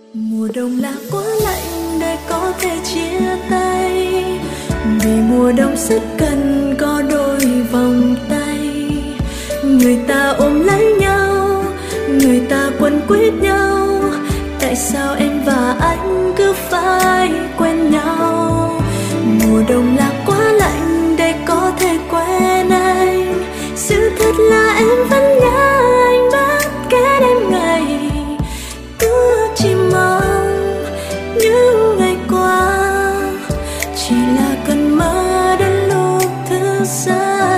Mùa đông là quá lạnh để có thể chia tay, vì mùa đông rất cần có đôi vòng tay. Người ta ôm lấy nhau, người ta quấn quýt nhau, tại sao em và anh cứ phải quen nhau? Mùa đông là quá lạnh để có thể quen anh, sự thật là em vẫn nhớ anh bất kể đêm ngày. Cứ chỉ mong những ngày qua chỉ là cơn mơ đến lúc thức giấc.